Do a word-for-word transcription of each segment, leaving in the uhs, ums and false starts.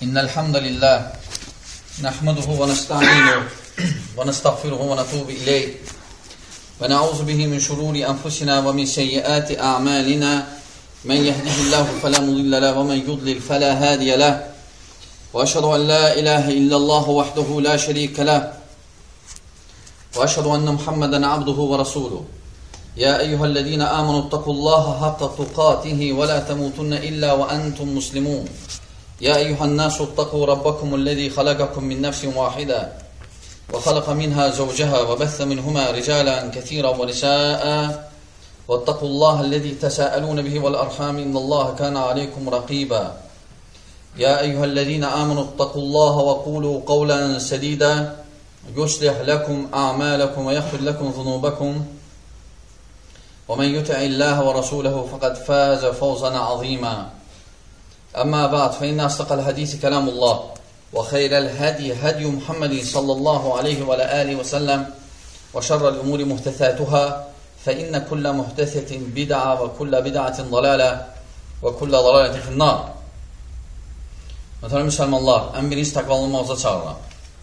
إن الحمد لله نحمده ونستعينه ونستغفره ونتوب إليه ونعوذ به من شرور أنفسنا ومن سيئات أعمالنا من يهده الله فلا مضل له ومن يضلل فلا هادي له وأشهد أن لا إله إلا الله وحده لا شريك له وأشهد أن محمدا عبده ورسوله يا أيها الذين آمنوا اتقوا الله حق تقاته ولا تموتن إلا وأنتم مسلمون يا أيها الناس اتقوا ربكم الذي خلقكم من نفس واحدة وخلق منها زوجها وبث منهما رجالا كثيرا ونساء واتقوا الله الذي تساءلون به والأرحام إن الله كان عليكم رقيبا يا أيها الذين آمنوا اتقوا الله وقولوا قولا سديدا يصلح لكم أعمالكم ويغفر لكم ذنوبكم ومن يطع الله ورسوله فقد فاز فوزا عظيما أما بعد فإن أصدق الحديث كلام الله وخير الهدي هدي محمد صلى الله عليه وعلى آله وسلم وشر الأمور محدثاتها فإن كل محدثة بدعة وكل بدعة ضلالة وكل ضلالة في النار. Möhtərəm müsəlmanlar, ən birinci təqvalılmağıza çağırıram.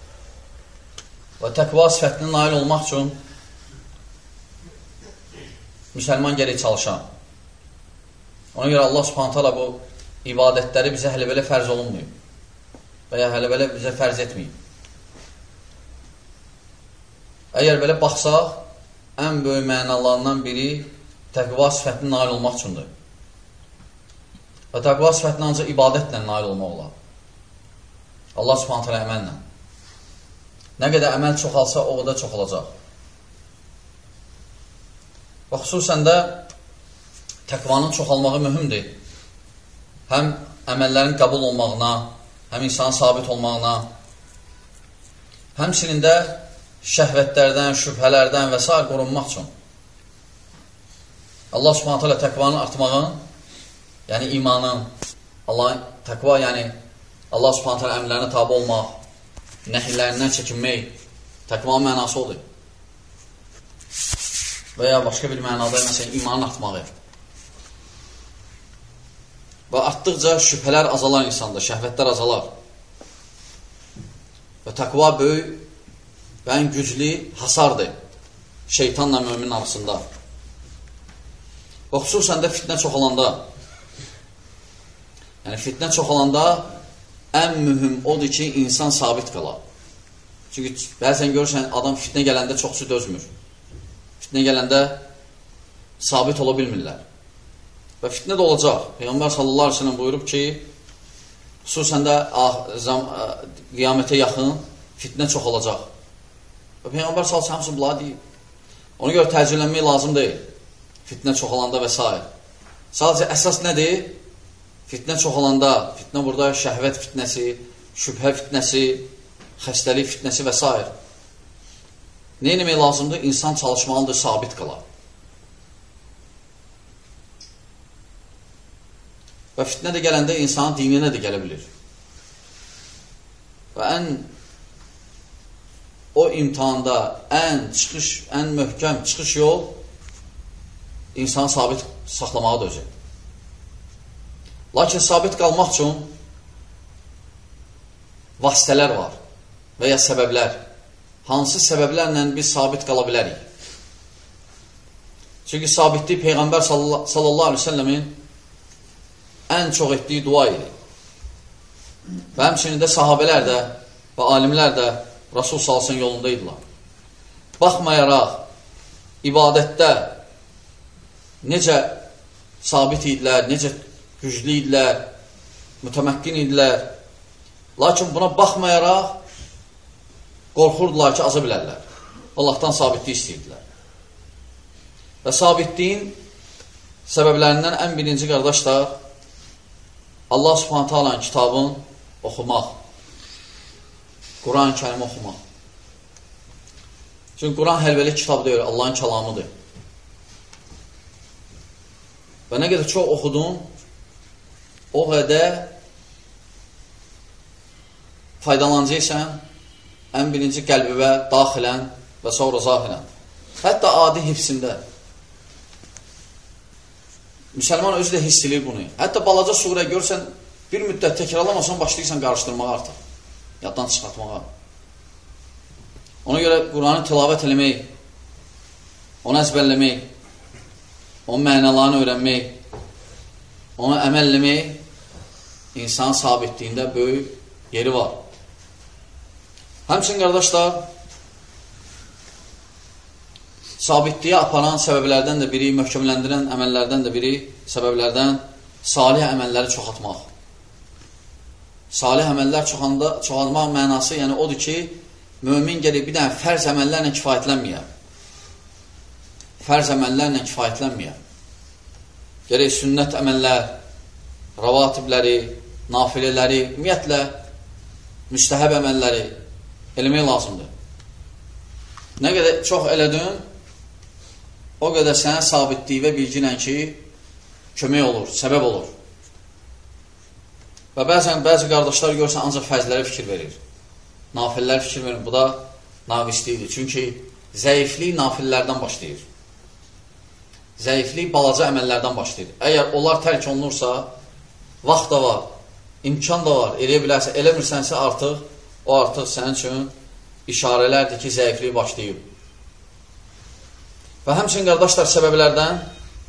Və təqva sifətinə nail olmaq üçün müsəlman gərək çalışan. Ona görə Allah Subhanahu taala bu ibadətləri bizə hələ belə fərz olunmayıb və ya hələ belə bizə fərz etməyib. Əgər belə baxsaq, ən böyük mənalarından biri təqva sifətinə nail olmaq üçündür. Və təqva sifətinə ancaq ibadətlə nail olmaq olar. Allah Subhanahu taala əməllə. Nə qədər əməl çoxalsa, o qədər çoxalacaq. Və xüsusən də təqvanın çoxalmağı mühümdür. Həm əməllərin qəbul olmağına, həm insanın sabit olmağına, həmçinin də şəhvətlərdən, şübhələrdən və s. qorunmaq üçün. Allah Subhanahu taala təqvanın artmağın, yəni imanın, Allahın təqva, yəni Allah Subhanahu taala əmrlərinə tabe olmaq, nəhiylərindən çəkinmək, təqvanın mənası odur. Və ya başqa bir mənada, məsələn, imanın artmağı. Və artdıqca şübhələr azalar insanda, şəhvətlər azalar. Və təqva böyük və ən güclü hasardır şeytanla müminin arasında. Və xüsusən də fitnə çoxalanda, yəni fitnə çoxalanda ən mühüm odur ki, insan sabit qalar. Çünki bəzən görürsən, adam fitnə gələndə çoxsu dözmür. Fitnə gələndə sabit ola bilmirlər. Və fitnə də olacaq. Peyğəmbər sallallahu aleyhi ve sellem buyurub ki, xüsusən də qiyamətə yaxın fitnə çox olacaq. Və Peyğəmbər sallallahu aleyhi ve sellem bunları deyib. Ona görə təcrübələnmək lazım deyil. Fitnə çoxalanda və s. Sadəcə əsas nədir? Fitnə çoxalanda, fitnə burada şəhvət fitnəsi, şübhə fitnəsi, xəstəlik fitnəsi və s. Nə etmək lazımdır? İnsan çalışmalıdır, sabit qalar. Və fitnə də gələndə insanın dininə də gələ bilir. Və ən o imtihanda ən çıxış, ən möhkəm çıxış yol insanı sabit saxlamağı da özü. Lakin sabit qalmaq üçün vasitələr var və ya səbəblər. Hansı səbəblərlə biz sabit qala bilərik? Çünki sabitlik Peyğəmbər sallallahu aleyhi ve sellemin ən çox etdiyi dua idi. Və həmçinin də sahabələr də və alimlər də Rasul sallallahu aleyhi ve sellem yolunda idilər. Baxmayaraq, ibadətdə necə sabit idilər, necə güclü idilər, mütəməkkin idilər. Lakin buna baxmayaraq, qorxurdular ki, aza bilərlər. Allahdan sabitlik istəyirdilər. Və sabitliyin səbəblərindən ən birinci qardaşlar, Allah Subhanahu taala'nın kitabını oxumaq, Quran-ı Kərimi oxumaq. Çünki Quran həlvəli kitab deyil, Allahın kəlamıdır. Və nə qədər çox oxudun, o qədər faydalanacaqsan, ən birinci qəlbivə, daxilən və sonra zahirən. Hətta adi hifsində. Müsəlman özü də hiss edir bunu. Hətta balaca surə görsən, Bir müddət təkrarlamasan, başlayırsan qarışdırmağa artıq. Yaddan çıxartmağa. Ona görə Quranı tilavət eləmək, onu əzbərləmək, onun mənalarını öyrənmək, onu əməl eləmək insan sabitliyində böyük yeri var. Həmçinin, qardaşlar, sabitliyə aparan səbəblərdən də biri, möhkəmləndirən əməllərdən də biri, səbəblərdən salih əməlləri çoxaltmaq. Salih əməllər çoxaltmaq mənası, yəni odur ki, mömin gəlib bir dənə fərz əməllərlə kifayətlənməyə. Fərz əməllərlə kifayətlənməyə. Gərək sünnət əməllər, ravatibləri, nafilələri, ümumiyyətlə, müstəhəb əməlləri eləmək lazımdır. Nə qədər çox elədin, o qədər sənə sabitliyi və bilginən ki, kömək olur, səbəb olur. Və bəzən bəzi qardaşlar görsən ancaq fərzlərə fikir verir. Nafillər fikir verir. Bu da naqisliyidir. Çünki zəiflik nafillərdən başlayır. Zəiflik balaca əməllərdən başlayır. Əgər onlar tərk olunursa, vaxt da var, imkan da var, eləyə bilərsə, eləmirsənsə artıq, o artıq sənin üçün işarələrdir ki, zəiflik başlayıb. Və həmçinin, qardaşlar, səbəblərdən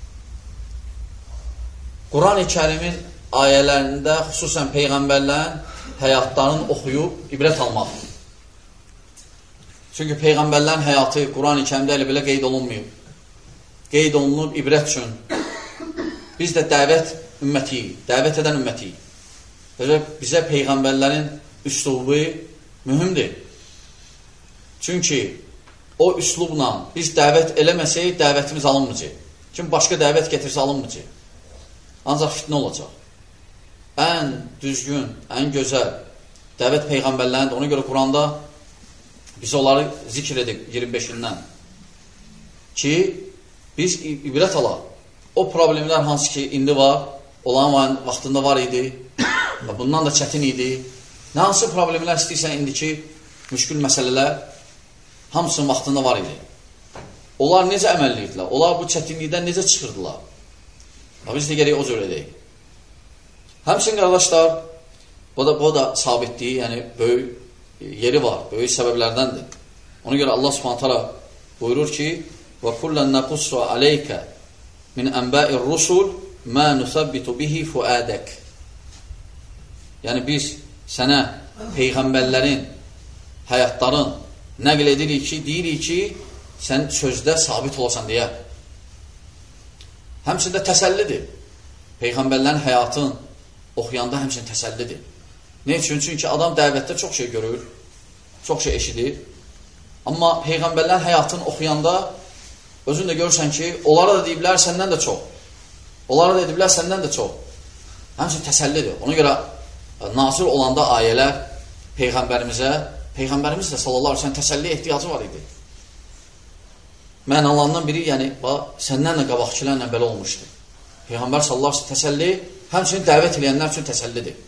Quran-ı Kərimin ayələrində xüsusən Peyğəmbərlərin həyatlarını oxuyub ibrət almaq. Çünki Peyğəmbərlərin həyatı Quran-ı Kərimdə elə belə qeyd olunmayıb. Qeyd olunub ibrət üçün. Biz də dəvət ümmətiyik, dəvət edən ümmətiyik. Bizə Peyğəmbərlərin üslubu mühümdir. Çünki o üslubla biz dəvət eləməsək, dəvətimiz alınmayacaq. Kim başqa dəvət getirsə alınmayacaq. Ancaq fitnə olacaq. Ən düzgün, ən gözəl dəvət Peyğəmbərlərindir. Ona görə Quranda biz onları zikr edik iyirmi beşindən. Ki, biz ibrət alaq. O problemlər hansı ki, indi var, olan vaxtında var idi, bundan da çətin idi. Nə hansı problemlər istəyirsən indiki müşkül məsələlər, hamısının vaxtında var idi. Onlar necə əməlliyirdilər? Onlar bu çətinlikdən necə çıxırdılar? Biz də gərək o cür edək. Həmçinin, qardaşlar, bu da, bu da sabitliyi, yəni böyük yeri var, böyük səbəblərdəndir. Ona görə Allah Subhanahu taala buyurur ki, وَكُلًّا نَقُصُّ عَلَيْكَ مِنْ أَنْبَاءِ الرُّسُلِ مَا نُثَبِّتُ بِهِ فُؤَادَكَ. Yəni biz sənə Peyğəmbərlərin həyatların nəql edirik ki, deyirik ki, sən sözdə sabit olasan deyə. Həmçində təsəllidir. Peyğəmbərlərin həyatın oxuyanda həmçinin təsəllidir. Ne üçün? Çünki adam dəvətdə çox şey görür, çox şey eşidir. Amma Peyğəmbərlərin həyatını oxuyanda özün də görürsən ki, onlara da deyiblər səndən də çox. Onlara da deyiblər səndən də çox. Həmçinin təsəllidir. Ona görə nazil olanda ayələr Peyğəmbərimizə, Peyğəmbərimiz də sallallahu aleyhi ve sellem təsəlli ehtiyacı var idi. Mənalarından biri, yəni, səndən də qabaqçilərlə belə olmuşdu. Peyğəmbər sallallahu aleyhi ve sellem təsəlli, həmçinin dəvət edənlər üçün təsəllidir.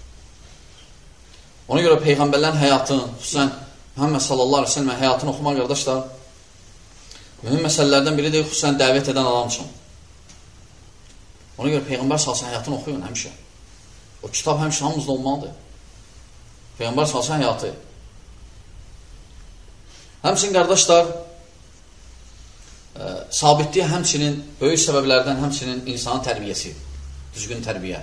Ona görə Peyğəmbərlərin həyatını, xüsusən Muhammed sallallahu aleyhi ve sellem həyatını oxumaq, qardaşlar, mühüm məsələlərdən biridir, xüsusən dəvət edən adam üçün. Ona görə Peyğəmbər sallallahu aleyhi ve sellem həyatını oxuyun həmişə. O kitab həmişə hamımızda olmalıdır. Peyğəmbər sallallahu aleyhi ve sellem həyatı. Həmçinin, qardaşlar, ə, sabitliyə həmçinin böyük səbəblərdən həmçinin insanın tərbiyəsi, düzgün tərbiyə.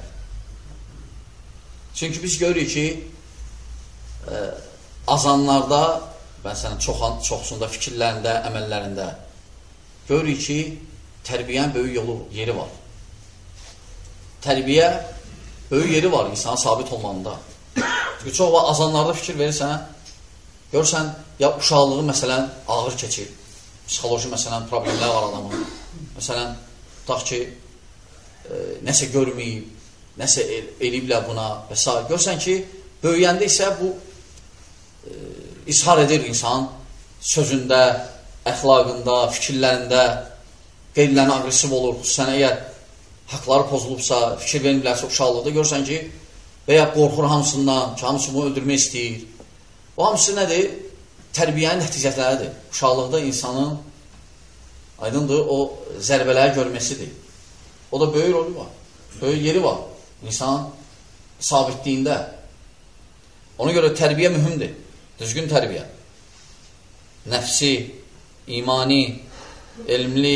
Çünki biz görürük ki, ə, azanlarda, məsələn, çox, çoxsunda fikirlərində, əməllərində görürük ki, tərbiyənin böyük yolu, yeri var. Tərbiyə böyük yeri var insana sabit olmanında. Çünki çox var, azanlarda fikir verirsən, görürsən, ya uşaqlığı məsələn ağır keçir, psixoloji məsələn problemlər var adamın. Məsələn, tutaq ki, e, nəsə görməyib, nəsə el, eləyiblər buna və s. Görürsən ki, böyüyəndə isə bu e, izhar edir insan sözündə, əxlaqında, fikirlərində, qeyrilərinə agresiv olur. Xüsusən əgər haqları pozulubsa, fikir vermirlərsə uşaqlıqda görürsən ki, və ya qorxur hamısından, ki, hamısı bunu öldürmək istəyir. O hamısı nədir? Tərbiyənin nəticələridir. Uşaqlıqda insanın aydındır, o zərbələri görməsidir. O da böyük rolü var, böyük yeri var. İnsan sabitliyində. Ona görə tərbiyə mühümdir. Düzgün tərbiyə. Nəfsi, imani, elmli,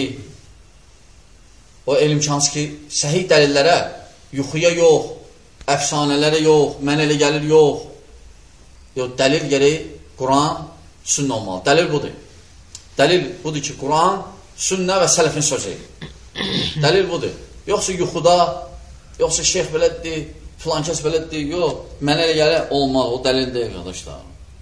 o elm şansı ki, səhih dəlillərə, yuxuya yox, əfsanələrə yox, mən elə gəlir yox. Yox, dəlil gəlir Quran, sünnə olmalı. Dəlil budur. Dəlil budur ki, Quran, sünnə və sələfin sözü. Dəlil budur. Yoxsa yuxuda, yoxsa şeyx belədir, filan kəs belədir, yox, mən elə gəlir olmalı, o dəlil deyil, qardaşlar.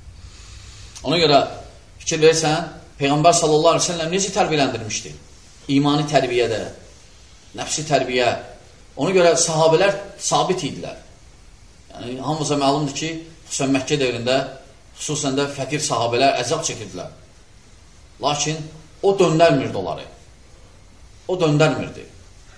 Ona görə fikir versən, Peyğəmbər sallallahu aleyhi ve sellem necə tərbiyələndirmişdi? İmani tərbiyədə, nəfsi tərbiyə. Ona görə sahabələr sabit idilər. Yəni, hamımıza məlumdur ki, xüsusən Məkkə devrində, xüsusən də fəqir sahabələr əzab çəkirdilər. Lakin o döndərmirdi onları. O döndərmirdi.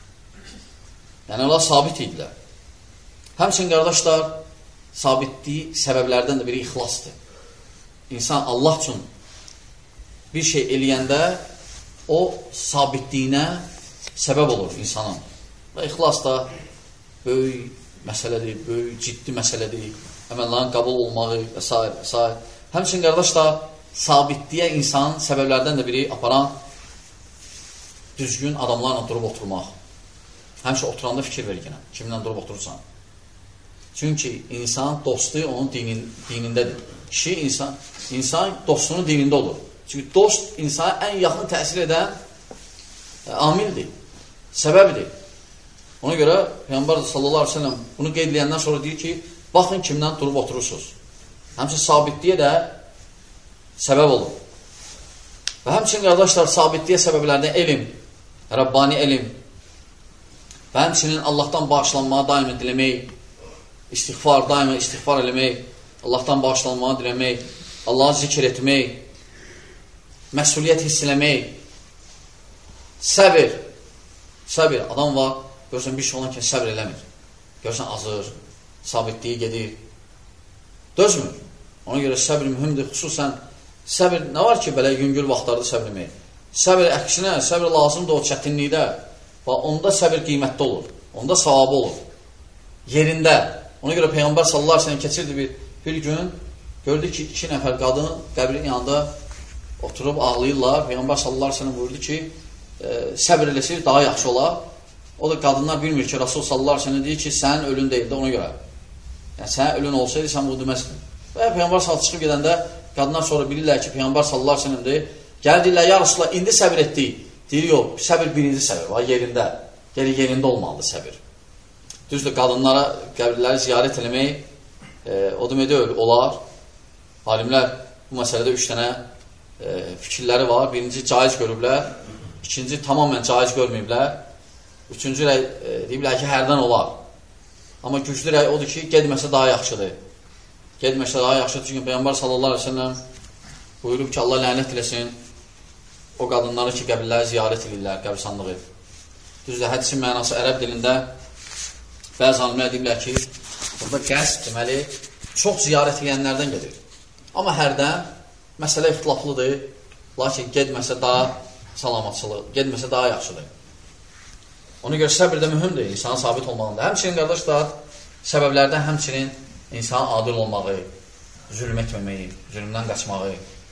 Yəni, onlar sabit idilər. Həmçin, qardaşlar, sabitliyi səbəblərdən də biri ixlasdır. İnsan Allah üçün bir şey eləyəndə o sabitliyinə səbəb olur insanın. Və ixlas da böyük məsələdir, böyük ciddi məsələdir. Əməllərin qəbul olmağı və s. və s. Həmçin, qardaşlar, sabitliyə insanın səbəblərdən də biri aparan düzgün adamlarla durub oturmaq. Həmçin, oturanda fikir ver yenə. Kimlə durub oturursan? Çünki insan dostu onun dinin, dinindədir. Kişi insan, insan dostunun dinində olur. Çünki dost insana ən yaxın təsir edən e, amildir, səbəbidir. Ona görə Peyğəmbər sallallahu aleyhi ve sellem bunu qeyd edəndən sonra deyir ki, baxın kimdən durub oturursunuz. Həmçin sabitliyə də səbəb olur. Və həmçin, qardaşlar, sabitliyə səbəblərdən elm, Rabbani elm və həmçinin Allahdan bağışlanmağı daima diləmək, istiğfar, daima istiğfar eləmək, Allahdan bağışlanmağı diləmək, Allahı zikr etmək, məsuliyyət hiss eləmək, səbir, səbir, adam var, görsən bir şey olan ki, səbir eləmir, görsən azır, sabitliyi gedir, dözmür. Ona görə səbir mühümdür, xüsusən səbir, nə var ki, belə yüngül vaxtlarda səbir eləmək? Səbir əksinə, səbir lazımdır o çətinlikdə və onda səbir qiymətli olur, onda savabı olur, yerində. Ona görə Peyğəmbər sallallahu aleyhi ve sellem keçirdi bir, bir gün, gördü ki, iki nəfər qadın qəbrin yanında oturub ağlayırlar. Peyğəmbər sallallahu aleyhi ve sellem buyurdu ki, e, səbir eləsək daha yaxşı olar. O da qadınlar bilmir ki, Rasul sallallahu aleyhi ve sellem deyir ki, sənin ölün deyildi ona görə. Yəni, sənin ölün olsaydı, sən bunu deməzdin. Və Peyğəmbər sallallahu çıxıb gedəndə qadınlar sonra bilirlər ki, Peyğəmbər sallallahu aleyhi ve sellem deyir. Gəl deyirlər, ya Rasulullah, indi səbir etdik. Deyir, yox, səbir birinci səbir var, yerində. Gəlir, yerində olmalıdır səbir. Düzdür, qadınlara qəbirləri ziyarət eləmək, e, o deməkdə olar. Alimlər bu məsələdə üç dənə e, fikirləri var. Birinci, caiz görüblər. İkinci, tamamən caiz görməyiblər. Üçüncü rəy, e, deyiblər ki, hərdən olar. Amma güclü rəy odur ki, gedməsə daha yaxşıdır. Gedməsə daha yaxşıdır. Çünki Peyğəmbər sallallahu aleyhi ve sellem buyurub ki, Allah lənət eləsin o qadınları ki, qəbirləri ziyarət edirlər, qəbirsanlığı. Düzdür, hədisin mənası ərəb dilində bəzi alimlər deyirlər ki, burada qəsd, deməli, çox ziyarət edənlərdən gedir. Amma hərdən məsələ ixtilaflıdır, lakin gedməsə daha salamatçılıq, gedməsə daha yaxşıdır. Ona görə səbir də mühümdür, insanın sabit olmağında. Həmçinin, qardaşlar, səbəblərdən həmçinin insanın adil olmağı, zülm etməməyi, zülmdən qaçmağı.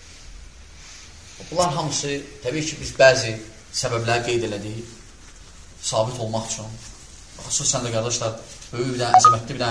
Bunlar hamısı, təbii ki, biz bəzi səbəbləri qeyd elədik, sabit olmaq üçün. Xüsusən də, qardaşlar, böyük bir dənə, əzəmətli bir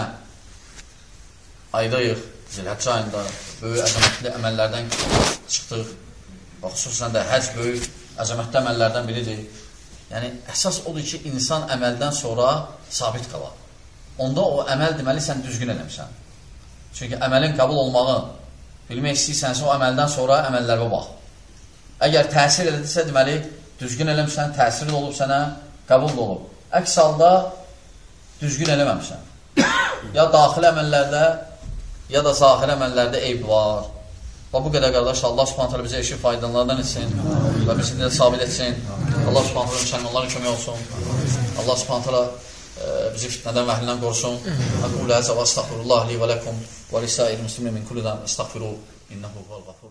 dənə aydayıq, Zilhəccə ayında böyük əzəmətli əməllərdən çıxdıq. Xüsusən də həc böyük əzəmətli əməllərdən biridir. Yəni, əsas odur ki, insan əməldən sonra sabit qalar. Onda o əməl deməli, sən düzgün eləmişsən. Çünki əməlin qəbul olmağı bilmək istəyirsənsə, o əməldən sonra əməllərə bax. Əgər təsir elədirsə, deməli, düzgün eləmişsən, təsir olub sənə, qəbul olub. Əks halda düzgün eləməmişsən. Ya daxil əməllərdə, ya da zahir əməllərdə eyb var. Və bu qədər, qardaşlar, Allah subhanət hələ bizə eşi faydalardan etsin və bizi də sabit etsin. Allah subhanət hələ müsəlmanların kömək olsun. Allah subhanət hələ bizi fitnədən və əhlindən qorusun. Əqul əzə və əstəxfirullah li və ləkum və lisəir müslimin min kullidən əstəxfiru innəhu vəl-qafur.